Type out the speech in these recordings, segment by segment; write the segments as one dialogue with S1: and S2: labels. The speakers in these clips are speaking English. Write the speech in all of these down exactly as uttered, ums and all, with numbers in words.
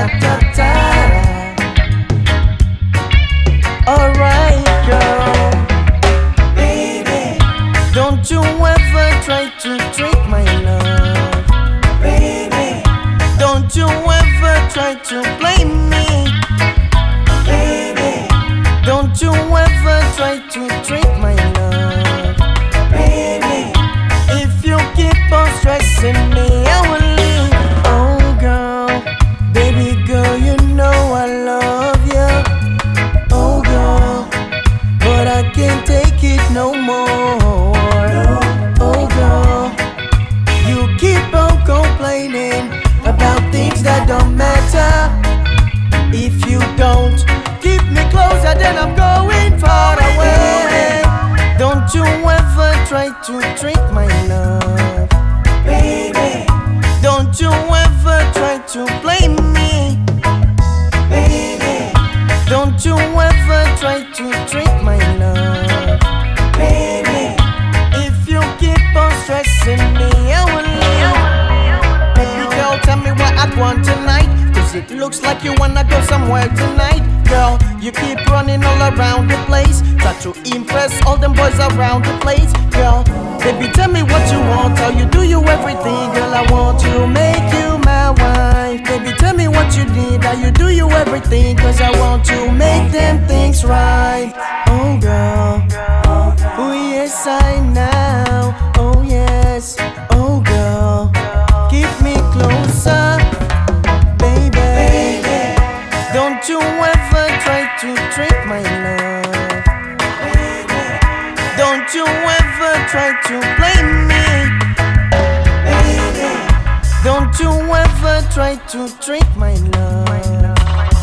S1: ta ta. Alright, girl. Baby, don't you ever try to trick my love. Baby, don't you ever try to blame me. Baby, don't you ever try to trick my love. Baby, if you keep on stressing me, I will leave. Oh girl, baby girl, you know I love you. Oh girl, but I can't take it no more. Oh girl, you keep on complaining about things that don't matter. If you don't keep me closer, then I'm going far away. Don't you ever try to trick my love. Baby, don't you ever try to blame me. Baby, don't you ever try to trick my love. Baby, if you keep on stressing me, I will leave. Baby girl, tell me what I want tonight, cause it looks like you wanna go somewhere tonight. Girl, you keep running all around the place, try to impress all them boys around the place. Girl, baby tell me what you want, how you do you everything. Girl, I want to make you my wife. Baby tell me what you need, how you do you everything, cause I want to make them things right. Oh girl, oh yes I know. Oh yes, oh girl, keep me closer, baby. Don't you ever try to trick my love. Don't you ever try to blame me. Don't you ever try to trick my love.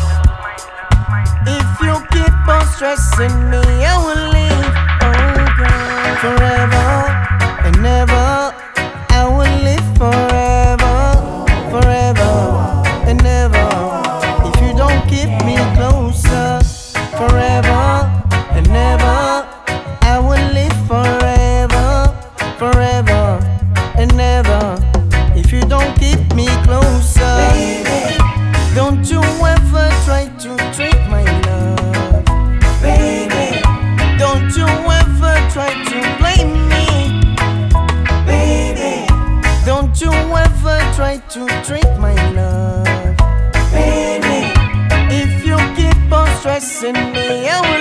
S1: If you keep on stressing me, I will leave. Oh girl, forever and never. I will live forever, forever and never. If you don't keep me closer, forever and never. I will live forever, forever and never. If you don't keep me closer, baby, don't you ever try to trick my love. Baby, don't you ever try to blame me. Baby, don't you ever try to trick my love. Baby, if you keep on stressing me, I will